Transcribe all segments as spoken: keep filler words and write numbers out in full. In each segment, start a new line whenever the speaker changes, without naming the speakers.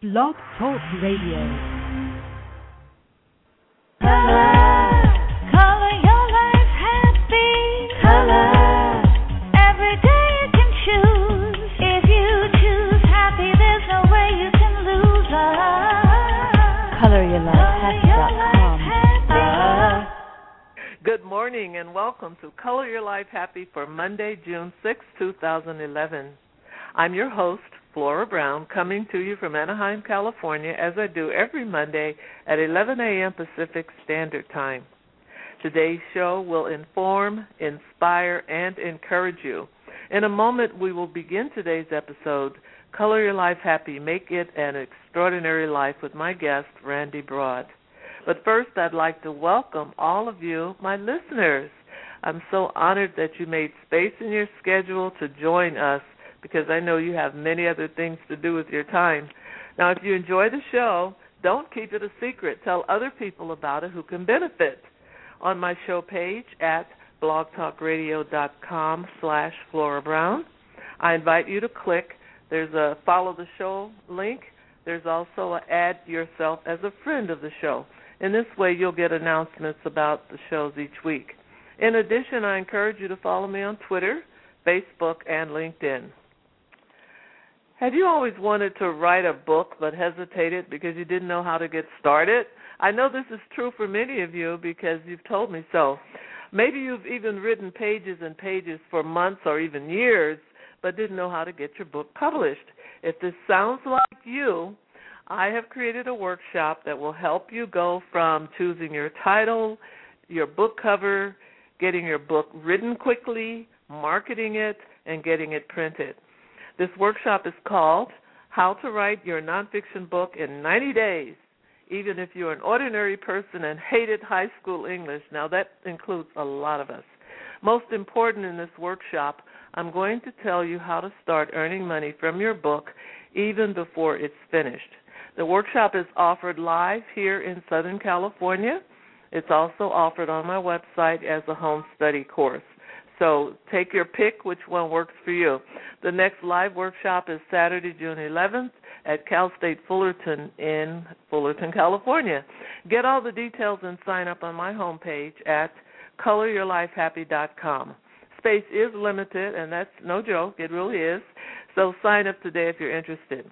Blog Talk Radio.
Good morning and welcome to Color Your Life Happy for Monday, June sixth, two thousand eleven. I'm your host, Flora Brown, coming to you from Anaheim, California, as I do every Monday at eleven a.m. Pacific Standard Time. Today's show will inform, inspire, and encourage you. In a moment, we will begin today's episode, Color Your Life Happy, Make It an Extraordinary Life, with my guest, Randy Broad. But first, I'd like to welcome all of you, my listeners. I'm so honored that you made space in your schedule to join us, because I know you have many other things to do with your time. Now, if you enjoy the show, don't keep it a secret. Tell other people about it who can benefit. On my show page at blogtalkradio.com slash Flora Brown, I invite you to click. There's a follow the show link. There's also a add yourself as a friend of the show. In this way, you'll get announcements about the shows each week. In addition, I encourage you to follow me on Twitter, Facebook, and LinkedIn. Have you always wanted to write a book but hesitated because you didn't know how to get started? I know this is true for many of you because you've told me so. Maybe you've even written pages and pages for months or even years but didn't know how to get your book published. If this sounds like you, I have created a workshop that will help you go from choosing your title, your book cover, getting your book written quickly, marketing it, and getting it printed. This workshop is called How to Write Your Nonfiction Book in ninety days, even if you're an ordinary person and hated high school English. Now, that includes a lot of us. Most important in this workshop, I'm going to tell you how to start earning money from your book even before it's finished. The workshop is offered live here in Southern California. It's also offered on my website as a home study course. So take your pick which one works for you. The next live workshop is Saturday, June eleventh at Cal State Fullerton in Fullerton, California. Get all the details and sign up on my homepage at color your life happy dot com. Space is limited, and that's no joke. It really is. So sign up today if you're interested.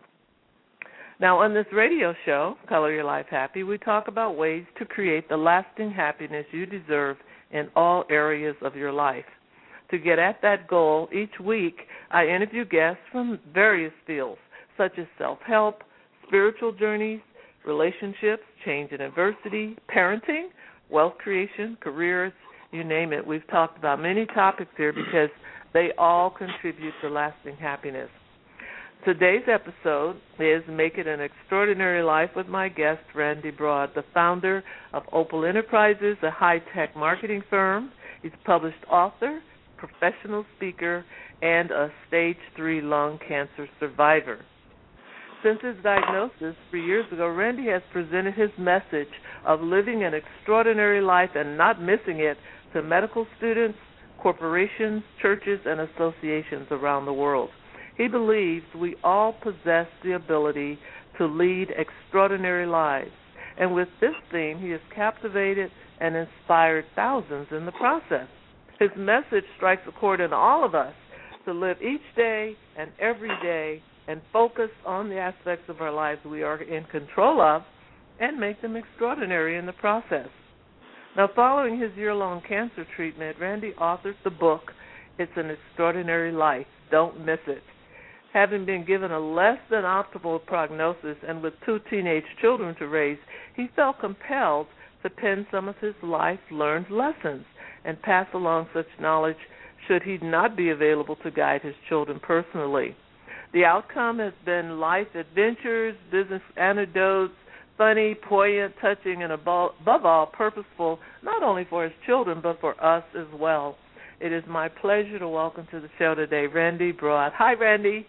Now, on this radio show, Color Your Life Happy, we talk about ways to create the lasting happiness you deserve in all areas of your life. To get at that goal, each week I interview guests from various fields, such as self-help, spiritual journeys, relationships, change and adversity, parenting, wealth creation, careers, you name it. We've talked about many topics here because they all contribute to lasting happiness. Today's episode is Make It an Extraordinary Life with my guest, Randy Broad, the founder of Opal Enterprises, a high-tech marketing firm. He's a published author, professional speaker, and a stage three lung cancer survivor. Since his diagnosis three years ago, Randy has presented his message of living an extraordinary life and not missing it to medical students, corporations, churches, and associations around the world. He believes we all possess the ability to lead extraordinary lives. And with this theme, he has captivated and inspired thousands in the process. His message strikes a chord in all of us to live each day and every day and focus on the aspects of our lives we are in control of and make them extraordinary in the process. Now, following his year-long cancer treatment, Randy authored the book, It's an Extraordinary Life. Don't miss it. Having been given a less than optimal prognosis and with two teenage children to raise, he felt compelled to pen some of his life-learned lessons and pass along such knowledge should he not be available to guide his children personally. The outcome has been life adventures, business anecdotes, funny, poignant, touching, and above all, purposeful, not only for his children, but for us as well. It is my pleasure to welcome to the show today Randy Broad. Hi, Randy.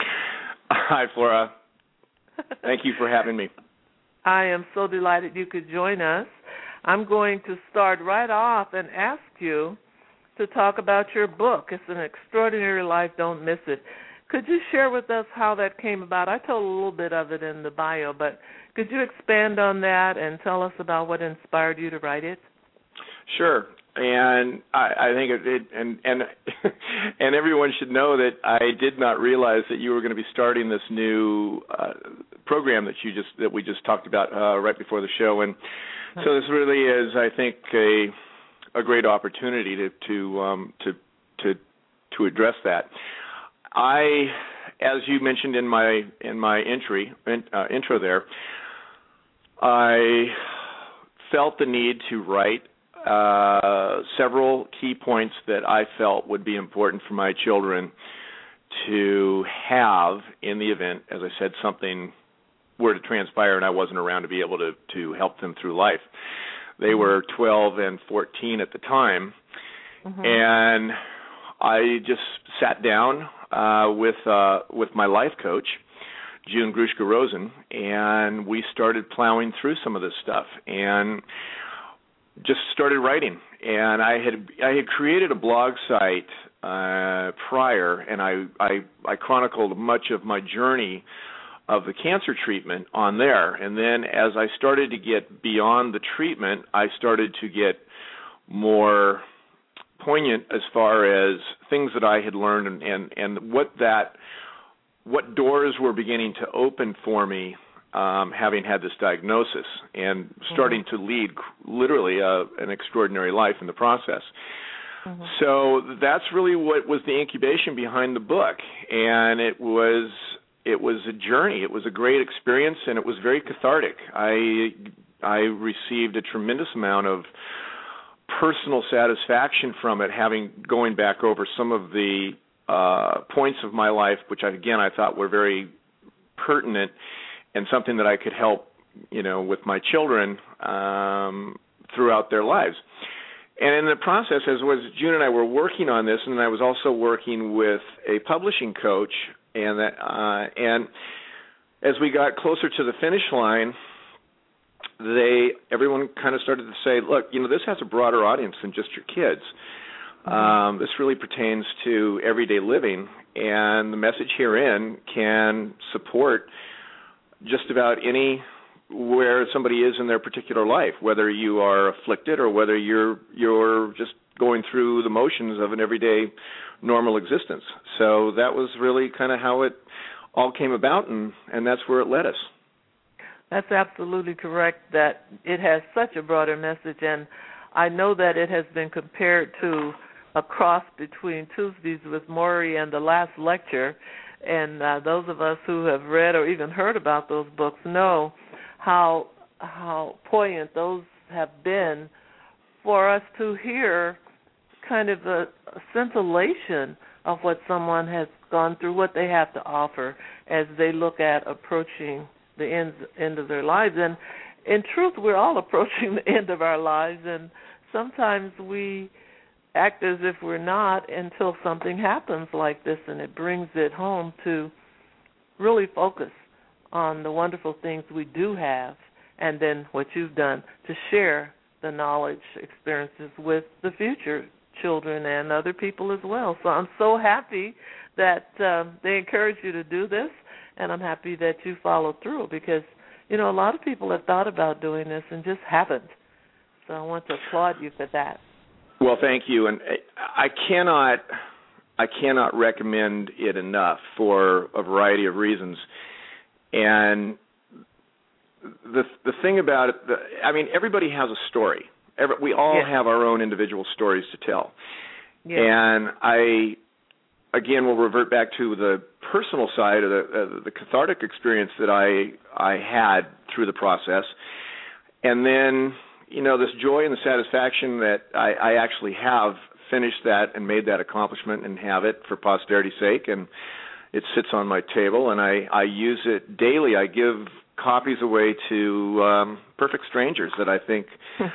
Hi, Flora. Thank you for having me.
I am so delighted you could join us. I'm going to start right off and ask you to talk about your book. It's an Extraordinary Life. Don't miss it. Could you share with us how that came about? I told a little bit of it in the bio, but could you expand on that and tell us about what inspired you to write it?
Sure. And I, I think it, it and and and everyone should know that I did not realize that you were going to be starting this new uh, program that you just that we just talked about uh, right before the show, and so this really is, I think, a a great opportunity to to um, to to to address that. I, as you mentioned in my in my entry uh, intro there, I felt the need to write Uh, several key points that I felt would be important for my children to have in the event, as I said, something were to transpire and I wasn't around to be able to, to help them through life. They were twelve and fourteen at the time, mm-hmm. and I just sat down uh, with uh, with my life coach, June Grushka Rosen, and we started plowing through some of this stuff and just started writing. And I had I had created a blog site uh, prior, and I, I I chronicled much of my journey of the cancer treatment on there. And then as I started to get beyond the treatment, I started to get more poignant as far as things that I had learned and, and, and what that what doors were beginning to open for me, Um, having had this diagnosis and starting mm-hmm. to lead literally a, an extraordinary life in the process. Mm-hmm. So that's really what was the incubation behind the book, and it was it was a journey. It was a great experience, and it was very cathartic. I I received a tremendous amount of personal satisfaction from it, having going back over some of the uh, points of my life, which I, again I thought were very pertinent and something that I could help, you know, with my children um, throughout their lives. And in the process, as was June and I were working on this, and I was also working with a publishing coach, and that, uh, and as we got closer to the finish line, they everyone kind of started to say, look, you know, this has a broader audience than just your kids. Mm-hmm. Um, this really pertains to everyday living, and the message herein can support just about anywhere somebody is in their particular life, whether you are afflicted or whether you're you're just going through the motions of an everyday normal existence. So that was really kind of how it all came about, and, and that's where it led us.
That's absolutely correct, that it has such a broader message, and I know that it has been compared to a cross between Tuesdays with Morrie and the last lecture. And uh, those of us who have read or even heard about those books know how how poignant those have been for us to hear kind of a, a scintillation of what someone has gone through, what they have to offer as they look at approaching the end, end of their lives. And in truth, we're all approaching the end of our lives, and sometimes we act as if we're not until something happens like this, and it brings it home to really focus on the wonderful things we do have, and then what you've done to share the knowledge, experiences with the future children and other people as well. So I'm so happy that um, they encourage you to do this, and I'm happy that you followed through, because, you know, a lot of people have thought about doing this and just haven't. So I want to applaud you for that.
Well, thank you, and I cannot, I cannot recommend it enough for a variety of reasons. And the the thing about it, the, I mean, everybody has a story. Every, we all yes. have our own individual stories to tell. Yes. And I, again, will revert back to the personal side of the, uh, the cathartic experience that I I had through the process, and then, you know, this joy and the satisfaction that I, I actually have finished that and made that accomplishment and have it for posterity's sake, and it sits on my table, and I, I use it daily. I give copies away to um, perfect strangers that I think,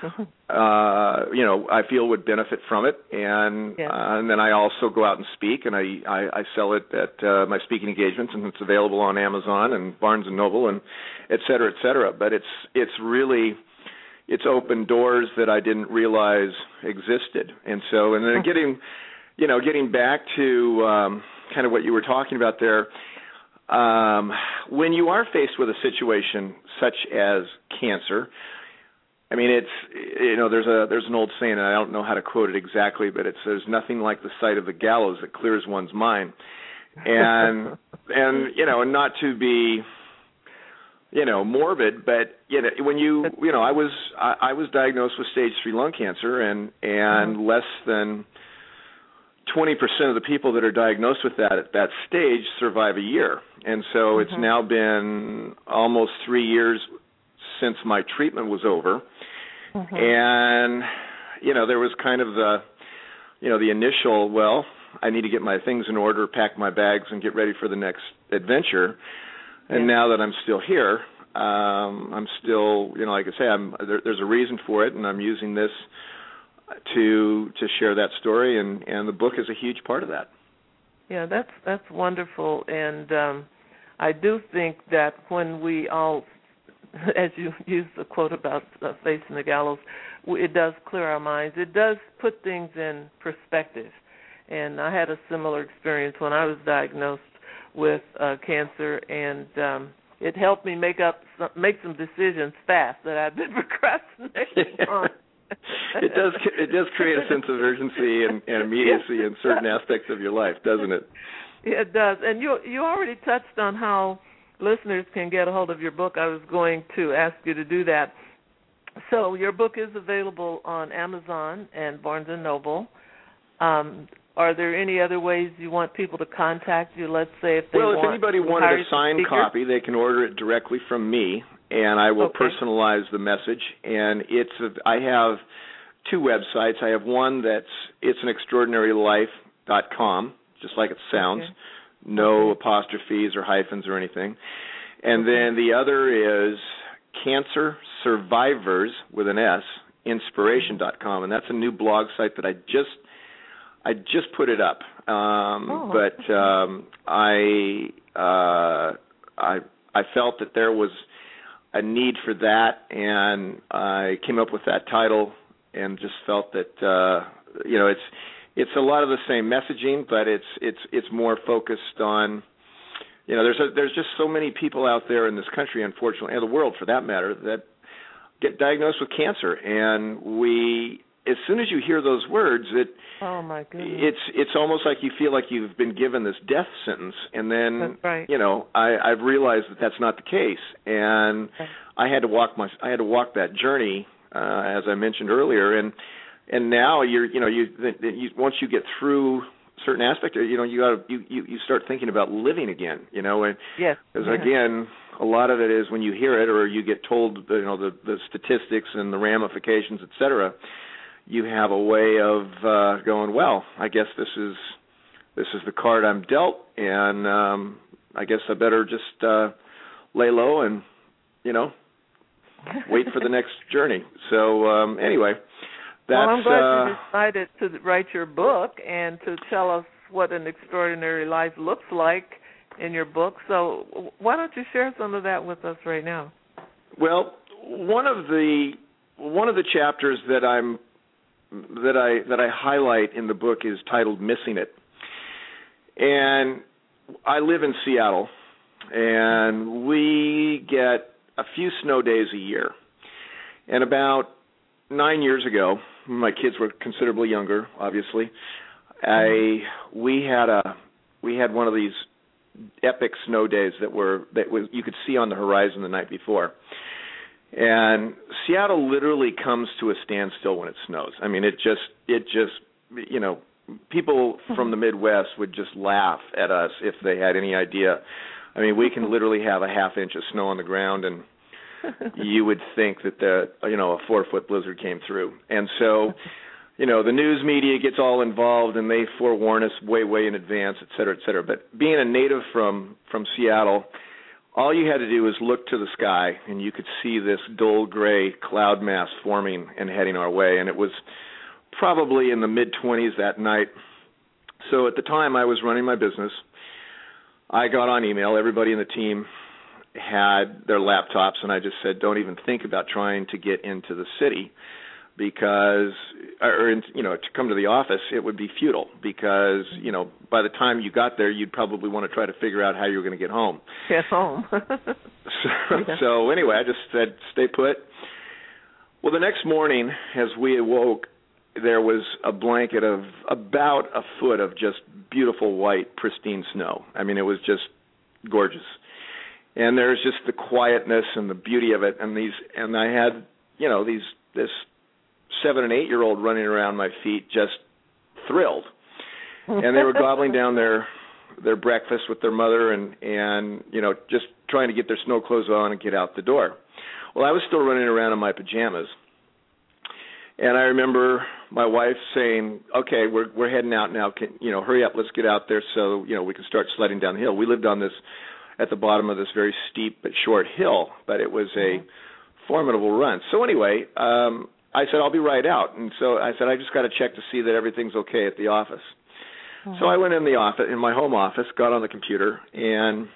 uh, you know, I feel would benefit from it, and yeah. uh, and then I also go out and speak, and I, I, I sell it at uh, my speaking engagements, and it's available on Amazon and Barnes and Noble, and et cetera, et cetera. But it's it's really it's opened doors that I didn't realize existed, and so and then getting, you know, getting back to um, kind of what you were talking about there. Um, when you are faced with a situation such as cancer, I mean, it's, you know, there's a there's an old saying, and I don't know how to quote it exactly, but it says, nothing like the sight of the gallows that clears one's mind. And, and you know, and not to be, you know, morbid, but, you know, when you, you know, I was I, I was diagnosed with stage three lung cancer, and, and mm-hmm. less than twenty percent of the people that are diagnosed with that at that stage survive a year. And so mm-hmm. it's now been almost three years since my treatment was over. Mm-hmm. And, you know, there was kind of the, you know, the initial, well, I need to get my things in order, pack my bags, and get ready for the next adventure. And yeah. now that I'm still here, um, I'm still, you know, like I say, I'm, there, there's a reason for it, and I'm using this to to share that story, and, and the book is a huge part of that.
Yeah, that's that's wonderful, and um, I do think that when we all, as you used the quote about uh, facing the gallows, it does clear our minds. It does put things in perspective, and I had a similar experience when I was diagnosed with uh, cancer, and um, it helped me make up some, make some decisions fast that I've been procrastinating on.
It does it does create a sense of urgency and, and immediacy in certain aspects of your life, doesn't it?
Yeah, it does. And you you already touched on how listeners can get a hold of your book. I was going to ask you to do that. So your book is available on Amazon and Barnes and Noble. Um, are there any other ways you want people to contact you? Let's say if they
well,
want
if anybody wanted a signed copy, they can order it directly from me, and I will
okay.
personalize the message. And it's a, I have two websites. I have one that's it's an extraordinary life dot com, just like it sounds, okay. no okay. apostrophes or hyphens or anything. And okay. then the other is Cancer Survivors with an S, inspiration dot com, and that's a new blog site that I just I just put it up. Um, oh. But um, I uh, I I felt that there was a need for that, and I came up with that title, and just felt that uh, you know it's it's a lot of the same messaging, but it's it's it's more focused on you know there's a, there's just so many people out there in this country, unfortunately, and the world for that matter, that get diagnosed with cancer, and we as soon as you hear those words, it
oh my goodness,
it's it's almost like you feel like you've been given this death sentence, and then
that's right.
you know I, I've realized that that's not the case, and
okay.
I had to walk my I had to walk that journey uh, as I mentioned earlier, and and now you're you know you, you once you get through certain aspects, you know you got you, you you start thinking about living again, you know, and
yes,
because
yes.
again, a lot of it is when you hear it or you get told you know the the statistics and the ramifications, et cetera. You have a way of uh, going, well, I guess this is this is the card I'm dealt, and um, I guess I better just uh, lay low and, you know, wait for the next journey. So um, anyway, that's...
Well, I'm glad
uh,
you decided to write your book and to tell us what an extraordinary life looks like in your book. So why don't you share some of that with us right now?
Well, one of the one of the chapters that I'm that I that I highlight in the book is titled Missing It. And I live in Seattle, and we get a few snow days a year. And about nine years ago, my kids were considerably younger, obviously, I we had a we had one of these epic snow days that were that was you could see on the horizon the night before. And Seattle literally comes to a standstill when it snows. I mean, it just, it just, you know, people from the Midwest would just laugh at us if they had any idea. I mean, we can literally have a half inch of snow on the ground, and you would think that the, you know, a four-foot blizzard came through. And so, you know, the news media gets all involved, and they forewarn us way, way in advance, et cetera, et cetera. But being a native from, from Seattle, all you had to do was look to the sky, and you could see this dull gray cloud mass forming and heading our way. And it was probably in the mid-twenties that night. So at the time I was running my business, I got on email. Everybody in the team had their laptops, and I just said, don't even think about trying to get into the city because, or, you know, to come to the office, it would be futile because, you know, by the time you got there, you'd probably want to try to figure out how you were going to get home.
Get home.
so,
yeah.
so anyway, I just said, stay put. Well, the next morning, as we awoke, there was a blanket of about a foot of just beautiful white, pristine snow. I mean, it was just gorgeous. And there's just the quietness and the beauty of it. And these, and I had, you know, these, this seven and eight year old running around my feet, just thrilled. And they were gobbling down their, their breakfast with their mother and, and, you know, just trying to get their snow clothes on and get out the door. Well, I was still running around in my pajamas. And I remember my wife saying, okay, we're we're heading out now. Can, you know, hurry up, let's get out there so, you know, we can start sledding down the hill. We lived on this, at the bottom of this very steep but short hill, but it was a formidable run. So anyway, um, I said, I'll be right out. And so I said, I just got to check to see that everything's okay at the office. Mm-hmm. So I went in the office, in my home office, got on the computer, and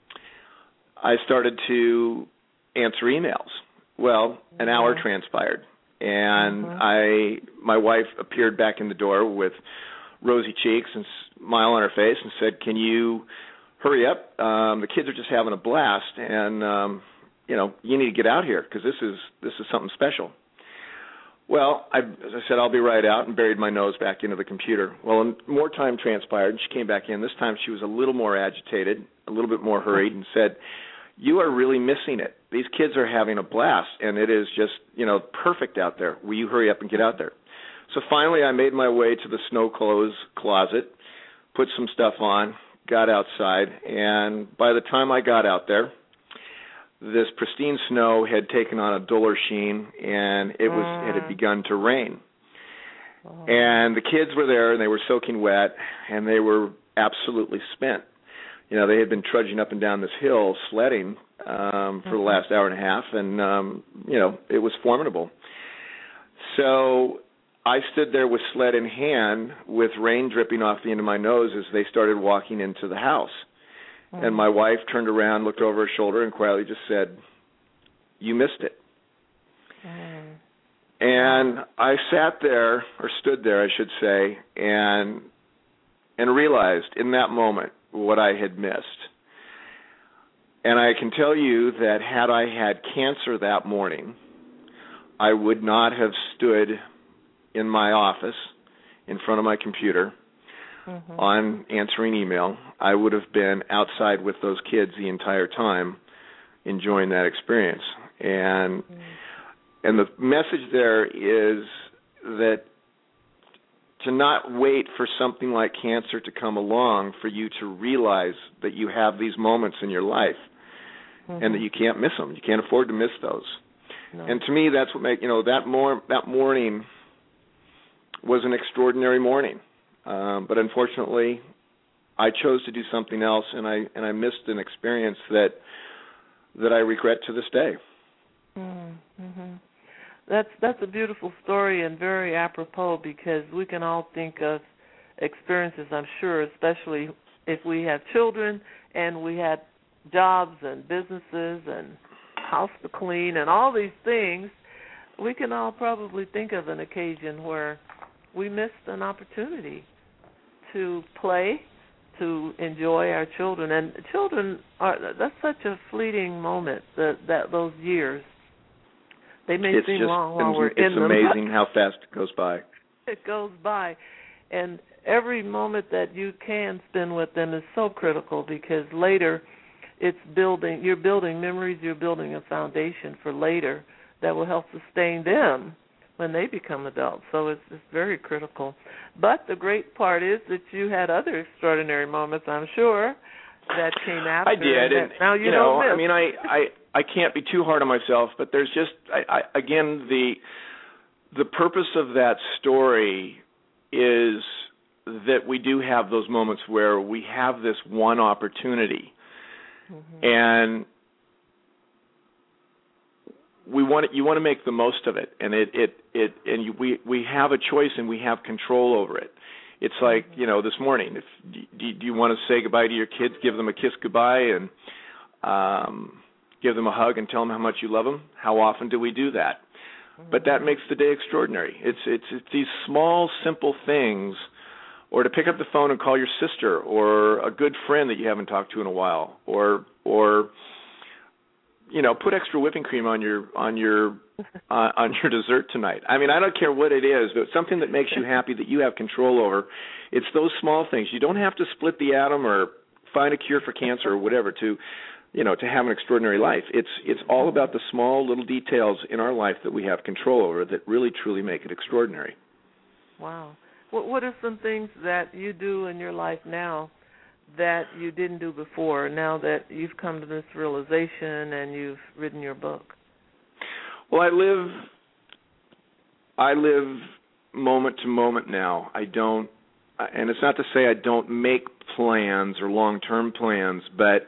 I started to answer emails. Well, an hour mm-hmm. transpired. And mm-hmm. I, my wife appeared back in the door with rosy cheeks and smile on her face and said, "Can you hurry up? Um, the kids are just having a blast, and um, you know, you need to get out here because this is this is something special." Well, I, as I said, I'll be right out, and buried my nose back into the computer. Well, more time transpired, and she came back in. This time she was a little more agitated, a little bit more hurried, and said, "You are really missing it. These kids are having a blast, and it is just, you know, perfect out there. Will you hurry up and get out there?" So finally I made my way to the snow clothes closet, put some stuff on, got outside, and by the time I got out there, this pristine snow had taken on a duller sheen, and it was mm. it had begun to rain. Oh. And the kids were there, and they were soaking wet, and they were absolutely spent. You know, they had been trudging up and down this hill sledding um, for mm-hmm. the last hour and a half, and, um, you know, it was formidable. So I stood there with sled in hand with rain dripping off the end of my nose as they started walking into the house. Mm-hmm. And my wife turned around, looked over her shoulder, and quietly just said, "You missed it." Mm-hmm. And I sat there, or stood there, I should say, and and realized in that moment what I had missed. And I can tell you that had I had cancer that morning, I would not have stood in my office in front of my computer mm-hmm. on answering email. I would have been outside with those kids the entire time enjoying that experience. And mm-hmm. and the message there is that to not wait for something like cancer to come along for you to realize that you have these moments in your life mm-hmm. and that you can't miss them. You can't afford to miss those. No. And to me, that's what make you know that more that morning was an extraordinary morning. Um, but unfortunately, I chose to do something else, and I and I missed an experience that that I regret to this day.
Mm-hmm. That's that's a beautiful story and very apropos because we can all think of experiences, I'm sure, especially if we have children and we had jobs and businesses and house to clean and all these things. We can all probably think of an occasion where we missed an opportunity to play, to enjoy our children. And children are, that's such a fleeting moment, that, that those years. They may
it's
seem
just,
long while we're
it's
in them.
It's amazing how fast it goes by.
It goes by. And every moment that you can spend with them is so critical because later it's building, you're building memories, you're building a foundation for later that will help sustain them when they become adults. So it's, it's very critical. But the great part is that you had other extraordinary moments, I'm sure, that came after.
I did. And,
now you,
you know,
know
I mean, I, I, I can't be too hard on myself, but there's just, I, I, again, the the purpose of that story is that we do have those moments where we have this one opportunity, mm-hmm. and we want you want to make the most of it, and it it, it and you, we we have a choice and we have control over it. It's like, you know, this morning, if do, do you want to say goodbye to your kids, give them a kiss goodbye, and um, give them a hug and tell them how much you love them? How often do we do that? but that makes the day extraordinary. It's it's it's these small, simple things, or to pick up the phone and call your sister or a good friend that you haven't talked to in a while, or or you know, put extra whipping cream on your on your uh, on your dessert tonight. I mean, I don't care what it is, but something that makes you happy that you have control over. It's those small things. You don't have to split the atom or find a cure for cancer or whatever to, you know, to have an extraordinary life. It's it's all about the small little details in our life that we have control over that really truly make it extraordinary.
Wow. What what are some things that you do in your life now that you didn't do before, now that you've come to this realization and you've written your book?
Well, I live I live moment to moment now. I don't, and it's not to say I don't make plans or long-term plans, but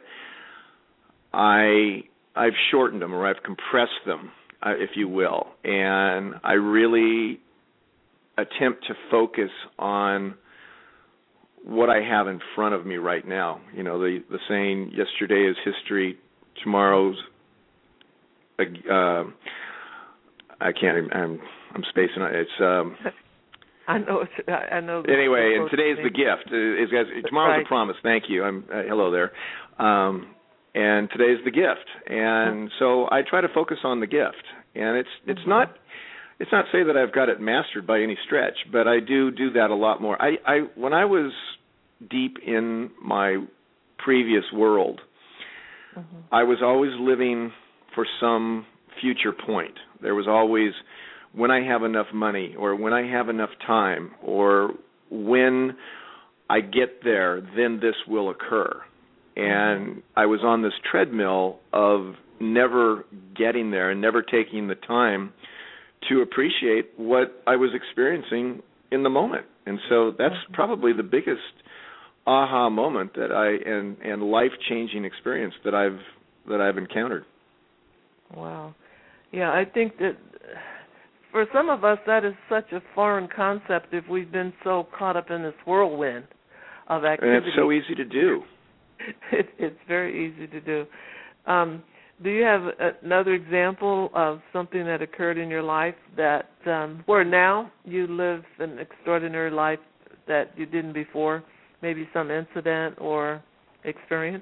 I I've shortened them, or I've compressed them, uh, if you will, and I really attempt to focus on what I have in front of me right now. You know, the the saying, yesterday is history, tomorrow's uh, I can't I'm I'm spacing on it. It's um
I know it's, I know
anyway, and today's the gift. Is guys tomorrow's
right.
the promise. Thank you. I'm uh, hello there. Um and today's the gift. And so I try to focus on the gift. And it's it's mm-hmm. not It's not to say that I've got it mastered by any stretch, but I do do that a lot more. I, I when I was deep in my previous world, mm-hmm. I was always living for some future point. There was always, when I have enough money, or when I have enough time, or when I get there, then this will occur. And mm-hmm. I was on this treadmill of never getting there and never taking the time to appreciate what I was experiencing in the moment. And so that's probably the biggest aha moment that I and, and life-changing experience that I've that I've encountered.
Wow. Yeah, I think that for some of us that is such a foreign concept if we've been so caught up in this whirlwind of activity.
And it's so easy to do.
it, it's very easy to do. Um, Do you have another example of something that occurred in your life that um, where now you live an extraordinary life that you didn't before? Maybe some incident or experience?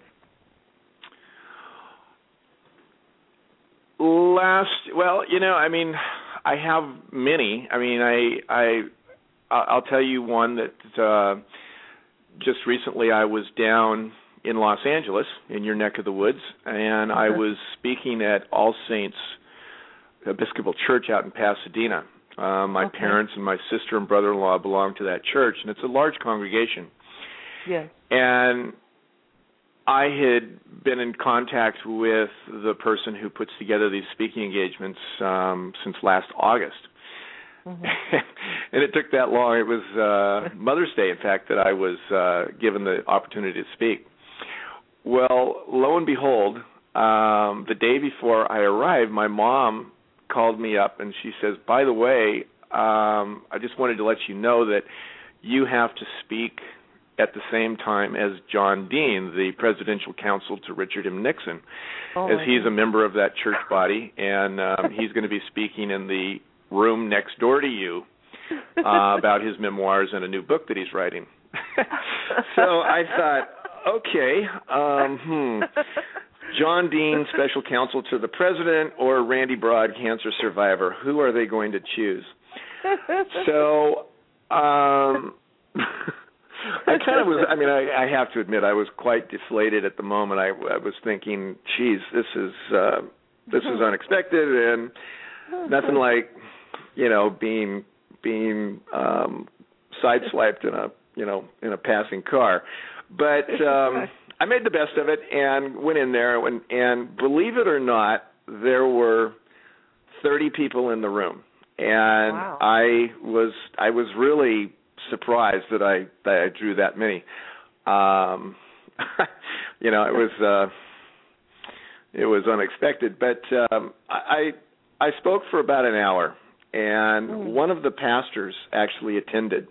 Last, well, you know, I mean, I have many. I mean, I, I, I'll tell you one that uh, just recently I was down in Los Angeles, in your neck of the woods, and I was speaking at All Saints Episcopal Church out in Pasadena. Uh, my okay. parents and my sister and brother-in-law belong to that church, and it's a large congregation.
Yes.
And I had been in contact with the person who puts together these speaking engagements um, since last August. Mm-hmm. And it took that long. It was uh, Mother's Day, in fact, that I was uh, given the opportunity to speak. Well, lo and behold, um, the day before I arrived, my mom called me up and she says, by the way, um, I just wanted to let you know that you have to speak at the same time as John Dean, the presidential counsel to Richard M. Nixon, oh, as he's a member of that church body, and um, he's going to be speaking in the room next door to you uh, about his memoirs and a new book that he's writing. So I thought, okay, um, hmm, John Dean, special counsel to the president, or Randy Broad, cancer survivor. Who are they going to choose? So um, I kind of was, I mean, I, I have to admit, I was quite deflated at the moment. I, I was thinking, geez, this is, uh, this is unexpected, and nothing like, you know, being, being um, sideswiped in a, you know, in a passing car. But um, I made the best of it and went in there, and, and believe it or not, there were thirty people in the room, and
wow.
I was I was really surprised that I that I drew that many. Um, you know, it was uh, it was unexpected, but um, I I spoke for about an hour, and mm. one of the pastors actually attended.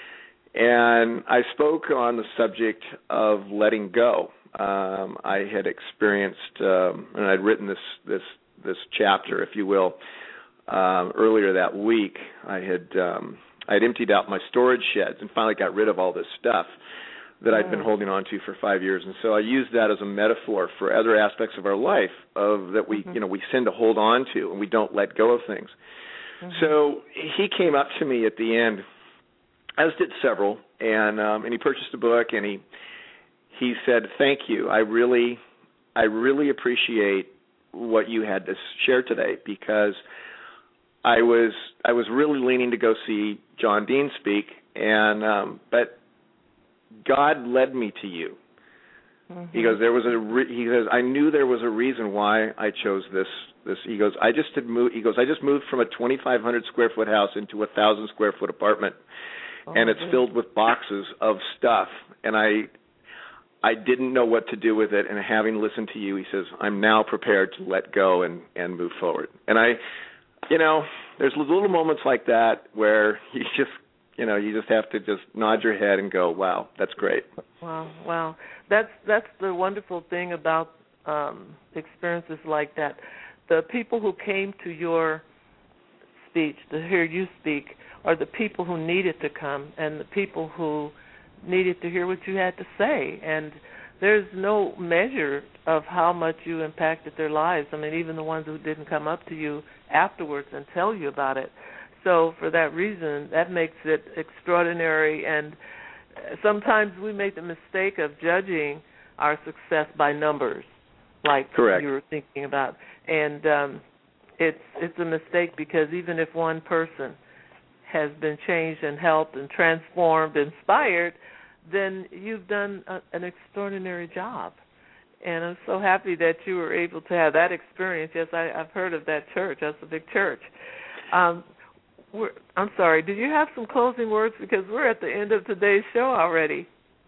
And I spoke on the subject of letting go. Um, I had experienced, um, and I'd written this this this chapter, if you will, um, earlier that week. I had um, I had emptied out my storage sheds and finally got rid of all this stuff that I'd been holding on to for five years. And so I used that as a metaphor for other aspects of our life of that we, mm-hmm. you know, we tend to hold on to and we don't let go of things. Mm-hmm. So he came up to me at the end, as did several, and um, and he purchased a book, and he he said, "Thank you. I really, I really appreciate what you had to share today, because I was I was really leaning to go see John Dean speak, and um, but God led me to you." Mm-hmm. He goes, "There was a re-, he goes, I knew there was a reason why I chose this." This, he goes, I just had moved. He goes, I just moved from a twenty-five hundred square foot house into a thousand square foot apartment, oh, and it's goodness. filled with boxes of stuff. And I, I didn't know what to do with it. And having listened to you, he says, I'm now prepared to let go and, and move forward. And I, you know, there's little moments like that where you just, you know, you just have to just nod your head and go, wow, that's great.
Wow, wow, that's that's the wonderful thing about um, experiences like that. The people who came to your speech, to hear you speak, are the people who needed to come and the people who needed to hear what you had to say. And there's no measure of how much you impacted their lives. I mean, even the ones who didn't come up to you afterwards and tell you about it. So for that reason, that makes it extraordinary. And sometimes we make the mistake of judging our success by numbers, like
Correct.
you were thinking about. And um, it's it's a mistake, because even if one person has been changed and helped and transformed, inspired, then you've done a, an extraordinary job. And I'm so happy that you were able to have that experience. Yes, I, I've heard of that church. That's a big church. Um, we're, I'm sorry, did you have some closing words? Because we're at the end of today's show already.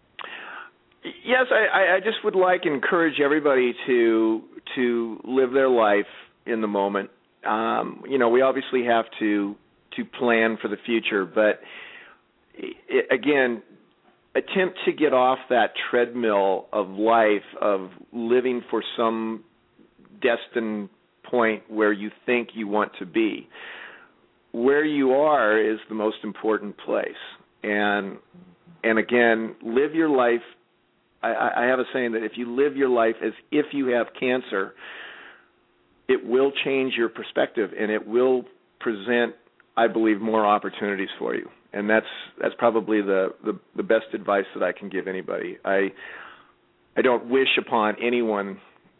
Yes, I, I just would like to encourage everybody to to live their life in the moment. Um, you know, we obviously have to to plan for the future, but it, again, attempt to get off that treadmill of life of living for some destined point where you think you want to be. Where you are is the most important place, and and again, live your life. I, I have a saying that if you live your life as if you have cancer, it will change your perspective, and it will present, I believe, more opportunities for you. And that's that's probably the, the, the best advice that I can give anybody. I I don't wish upon anyone,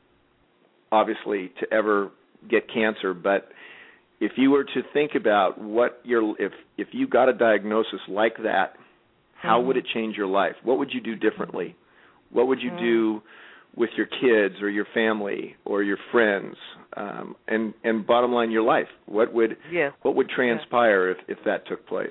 obviously, to ever get cancer, but if you were to think about what your if if you got a diagnosis like that, how mm-hmm. would it change your life? What would you do differently? What would you do with your kids or your family or your friends? Um, and, and bottom line, your life. What would
yes.
what would transpire yes. if, if that took place?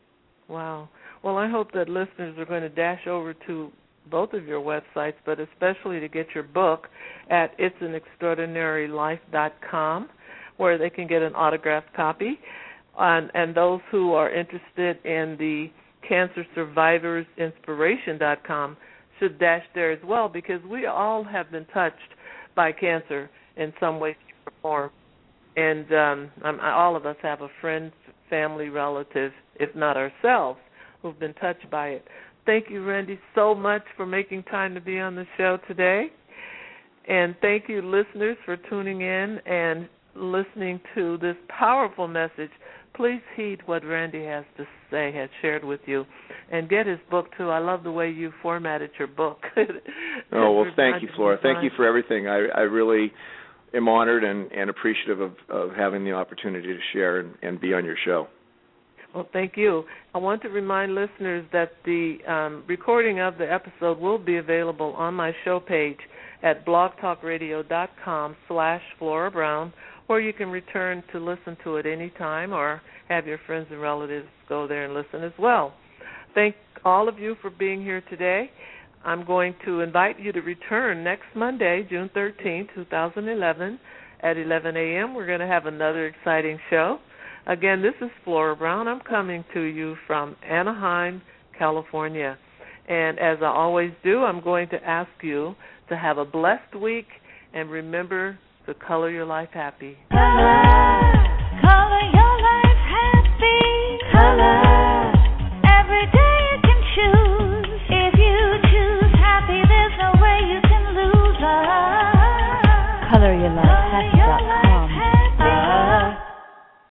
Wow. Well, I hope that listeners are going to dash over to both of your websites, but especially to get your book at its an extraordinary life dot com, where they can get an autographed copy. And, and those who are interested in the cancer survivors inspiration dot com should dash there as well, because we all have been touched by cancer in some way, shape, or form. And um, um, all of us have a friend, family, relative, if not ourselves, who've been touched by it. Thank you, Randy, so much for making time to be on the show today. And thank you, listeners, for tuning in and listening to this powerful message. Please heed what Randy has to say, has shared with you, and get his book, too. I love the way you formatted your book.
Oh, well, thank you, Flora. Thank you for everything. I, I really am honored and, and appreciative of, of having the opportunity to share and, and be on your show.
Well, thank you. I want to remind listeners that the um, recording of the episode will be available on my show page at blogtalkradio.com slash Flora Brown, or you can return to listen to it anytime or have your friends and relatives go there and listen as well. Thank all of you for being here today. I'm going to invite you to return next Monday, June thirteenth, twenty eleven, at eleven a.m. We're going to have another exciting show. Again, this is Flora Brown. I'm coming to you from Anaheim, California. And as I always do, I'm going to ask you to have a blessed week and remember to color your life happy.
Color, color
color.